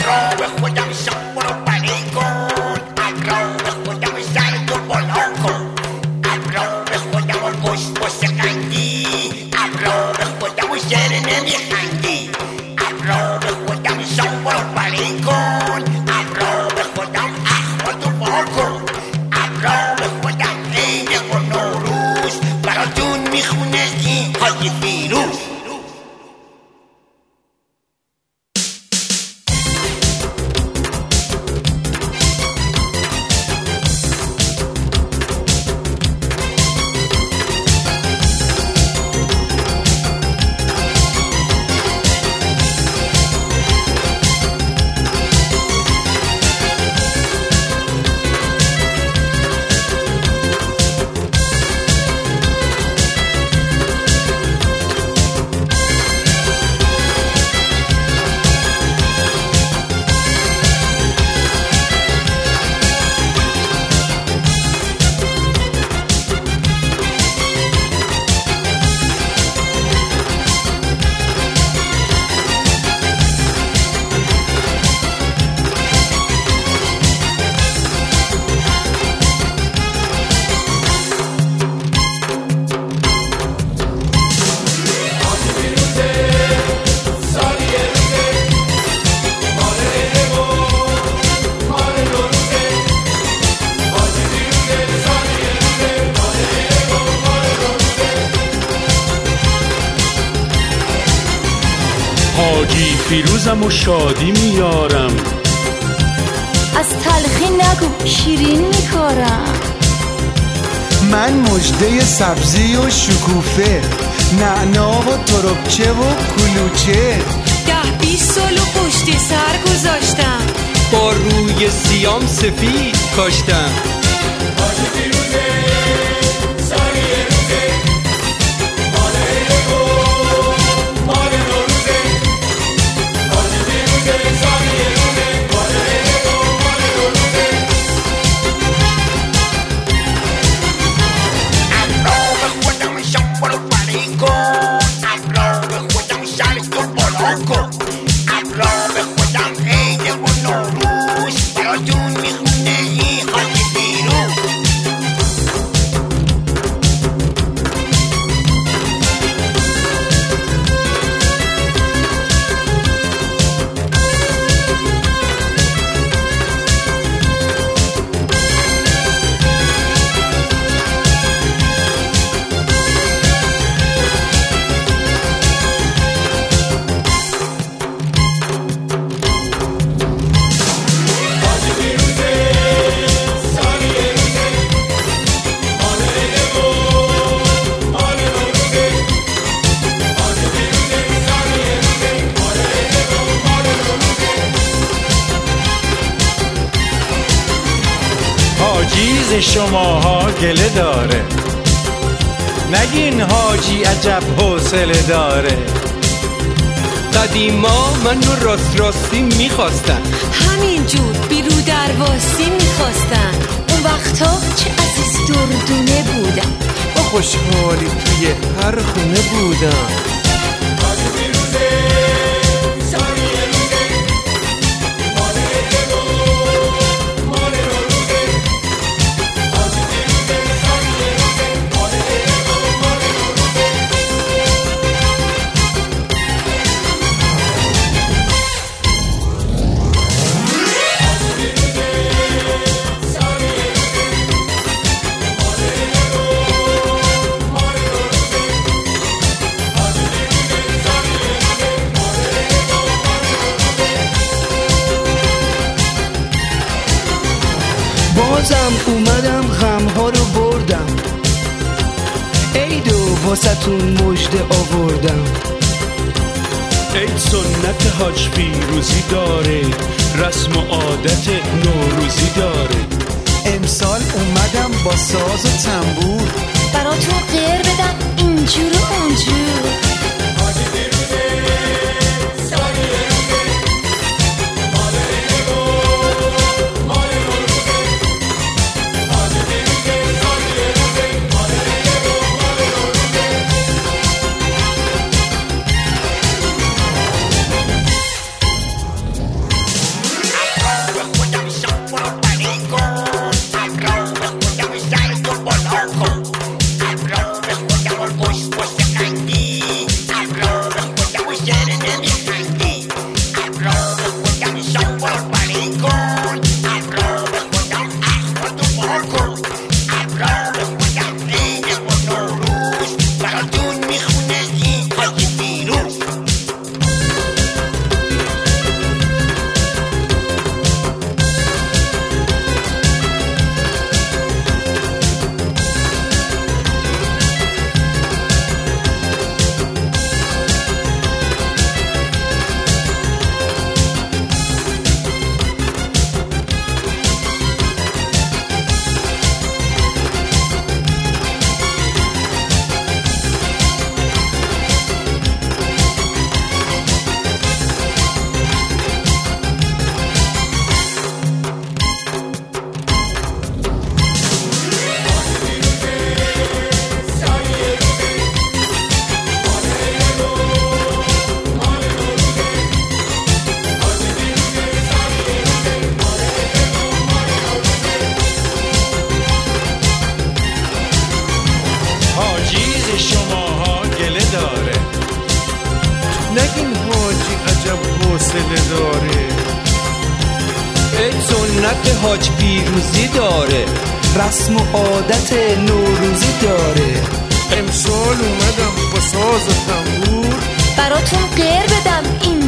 ابرو خودم شام رو بری کن، ابرو خودم سر تو بالا کن، ابرو خودم پشت پشت قندی، ابرو خودم شعر نمیخندی، ابرو خودم شام رو بری کن، ابرو خودم اخواتو با کن، ابرو خودم عید و نوروز براتون میخونه این حاجی فیروز. حاجی فیروزم و شادی میارم، از تلخی نگو شیرین میکارم، من مژده سبزی و شکوفه، نعنا و تربچه و کلوچه، 10-20 سال و پشت سر گذاشتم، با روی سیام سفید کاشتم. حاجی فیروزه سالی روزه، مال عید و مال نوروزه، حاجی فیروزه سالی روزه، مال عید و مال نوروزه. ابرو خودم شام رو بری کن، ابرو خودم سر تو بالا کن، ابرو خودم عید و نوروز براتون میخونه این حاجی فیروز. حاجی فیروزه سالی روزه، مال عید و مال نوروزه، حاجی فیروزه سالی روزه، مال عید و مال نوروزه. حاجی ز شماها گله داره، نگین حاجی عجب حوصله داره. قدیما منو راست راستی میخواستن، همینجور بیرو درواسی میخواستن، اون وقتا چه عزیز دردونه بودم، با خوشحالی توی هر خونه بودم. حاجی فیروزه سالی روزه، مال عید و مال نوروزه، حاجی فیروزه سالی روزه، مال عید و مال نوروزه. بازم اومدم غمها رو بردم، عیدو واسه‌تون مژده آوردم. عید سنت حاج فیروزی داره، رسم و عادت نوروزی داره. امسال اومدم با ساز و تنبور، براتون غیر بدم اینجور و اونجور. حاجی فیروزه سالی روزه، مال عید و مال نوروزه، حاجی فیروزه سالی روزه، مال عید و مال نوروزه. نمیخندی ابرو به خودم شام قربانی کن ابرو به خودم اخواتو با کن ابرو به خودم عید و نوروز براتون میخونه این حاجی فیروز حاجی شماها گله داره نگین حاجی عجب حوصله داره عید سنت حاج پیروزی داره رسم و عادت نوروزی داره امسال اومدم با ساز و تنبور براتون غیر بدم این